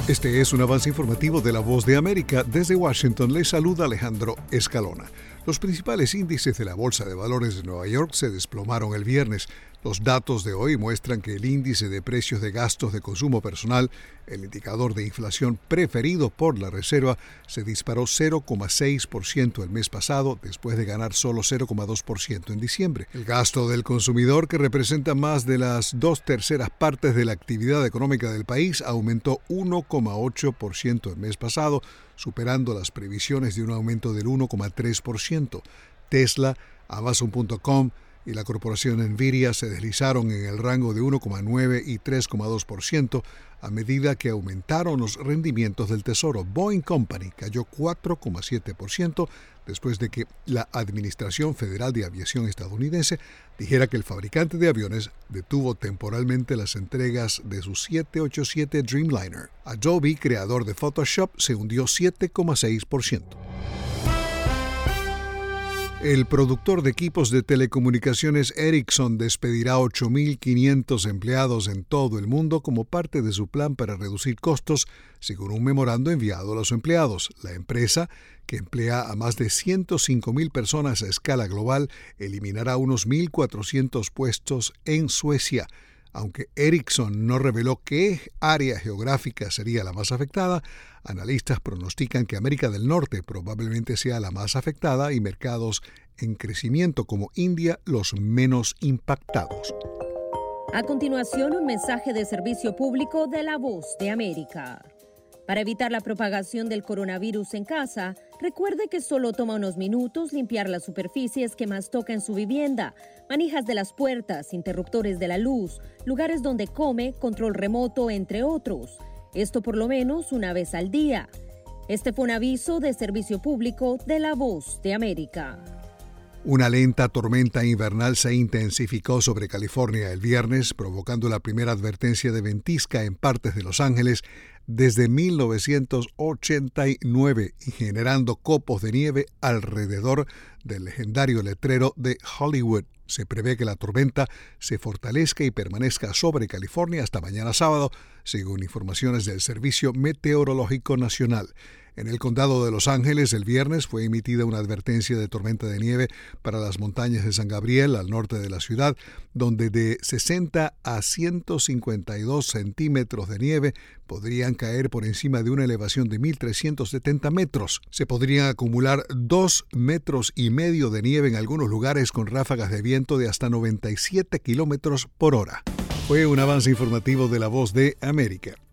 Este es un avance informativo de La Voz de América. Desde Washington les saluda Alejandro Escalona. Los principales índices de la Bolsa de Valores de Nueva York se desplomaron el viernes. Los datos de hoy muestran que el índice de precios de gastos de consumo personal, el indicador de inflación preferido por la Reserva, se disparó 0,6% el mes pasado, después de ganar solo 0,2% en diciembre. El gasto del consumidor, que representa más de las 2/3 partes de la actividad económica del país, aumentó 1,8% el mes pasado, superando las previsiones de un aumento del 1,3%. Tesla, Amazon.com y la corporación Nvidia se deslizaron en el rango de 1,9 y 3,2% a medida que aumentaron los rendimientos del Tesoro. Boeing Company cayó 4,7% después de que la Administración Federal de Aviación estadounidense dijera que el fabricante de aviones detuvo temporalmente las entregas de su 787 Dreamliner. Adobe, creador de Photoshop, se hundió 7,6%. El productor de equipos de telecomunicaciones Ericsson despedirá 8.500 empleados en todo el mundo como parte de su plan para reducir costos, según un memorando enviado a los empleados. La empresa, que emplea a más de 105.000 personas a escala global, eliminará unos 1.400 puestos en Suecia. Aunque Ericsson no reveló qué área geográfica sería la más afectada, analistas pronostican que América del Norte probablemente sea la más afectada y mercados en crecimiento como India los menos impactados. A continuación, un mensaje de servicio público de La Voz de América. Para evitar la propagación del coronavirus en casa, recuerde que solo toma unos minutos limpiar las superficies que más toca en su vivienda, manijas de las puertas, interruptores de la luz, lugares donde come, control remoto, entre otros. Esto por lo menos una vez al día. Este fue un aviso de servicio público de La Voz de América. Una lenta tormenta invernal se intensificó sobre California el viernes, provocando la primera advertencia de ventisca en partes de Los Ángeles desde 1989 y generando copos de nieve alrededor del legendario letrero de Hollywood. Se prevé que la tormenta se fortalezca y permanezca sobre California hasta mañana sábado, según informaciones del Servicio Meteorológico Nacional. En el condado de Los Ángeles, el viernes fue emitida una advertencia de tormenta de nieve para las montañas de San Gabriel, al norte de la ciudad, donde de 60 a 152 centímetros de nieve podrían caer por encima de una elevación de 1.370 metros. Se podrían acumular 2,5 metros de nieve en algunos lugares con ráfagas de viento de hasta 97 kilómetros por hora. Fue un avance informativo de La Voz de América.